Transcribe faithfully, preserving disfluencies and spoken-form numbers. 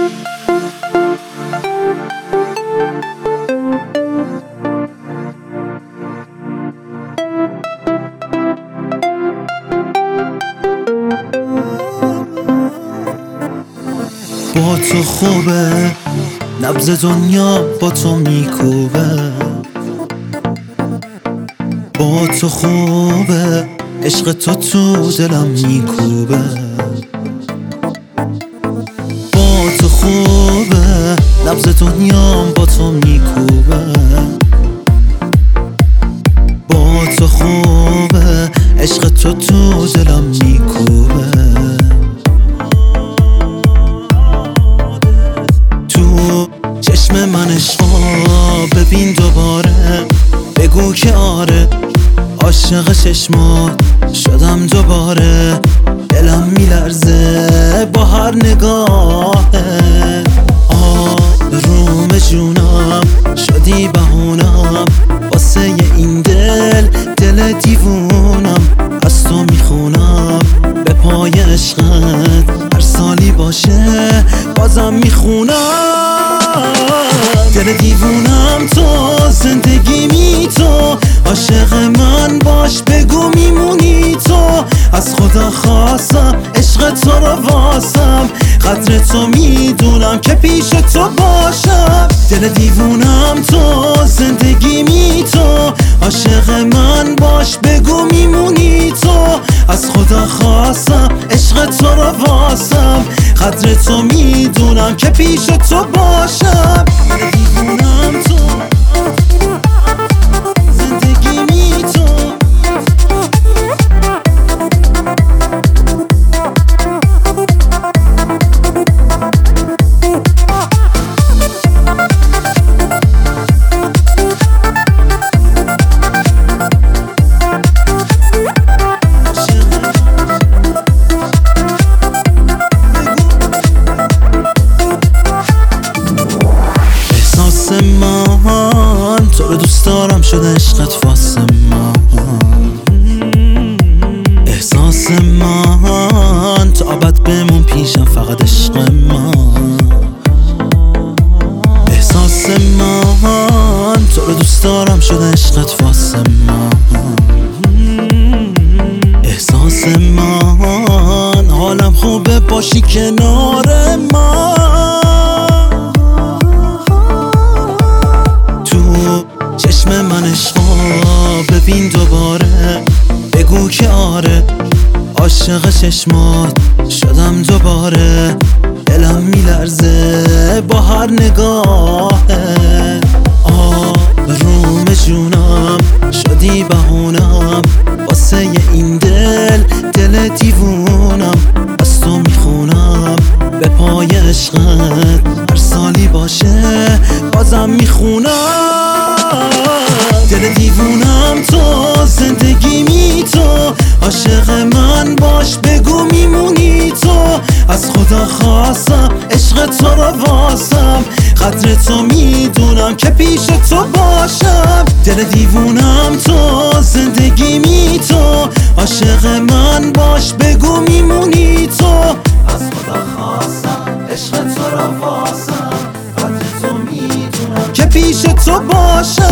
با تو خوبه، نبض دنیا با تو میکوبه. با تو خوبه، عشق تو تو دلم میکوبه. با تو خوبه، نبض دنیا با تو میکوبه. با تو خوبه، عشق تو تو دلم میکوبه. چشم من عشقا ببین دوباره، بگو که آره، عاشق چشمات شدم دوباره. دلم میلرزه با هر نگاهه، آروم جونم شدی بهونم. واسه این دل دل دیوونم، از تو میخونم به پای عشقت. هر سالی باشه بازم میخونم. دل دیوونم تو، زندگی می تو، عاشق من باش بگو میمونی تو. از خدا خواستم عشق تو رو واسم، قدر تو میدونم که پیش تو باشم. دل دیوونم تو، زندگی می تو، عاشق من باش بگو میمونی تو. از خدا خواستم عشق تو رو واسم، قدر تو میدونم که پیش تو باشم. دل دیوونم تو، زندگی می تو. من تو رو دوست دارم، شده عشقت واسه من. احساس من تا ابد بمون پیشم، فقط عشق من. احساس من تو رو دوست دارم، شده عشقت واسه من. احساس من حالم خوبه باشی کنار من. چشم من عشقا ببین دوباره، بگو که آره، عاشق چشمات شدم دوباره. دلم میلرزه با هر نگاهه، آروم جونم شدی بهونم. واسه این دل دل دیوونم، از تو میخونم به پای عشقت. هر سالی باشه بازم میخونم. دل دیوونم تو، زندگی می تو، عاشق من باش بگو میمونی تو. از خدا خواستم عشق تو رو واسم، قدر تو میدونم که پیش تو باشم. دل دیوونم تو، زندگی می تو، عاشق من باش بگو میمونی تو. از خدا خواستم عشق تو رو واسم، قدر تو میدونم که پیش تو باشم.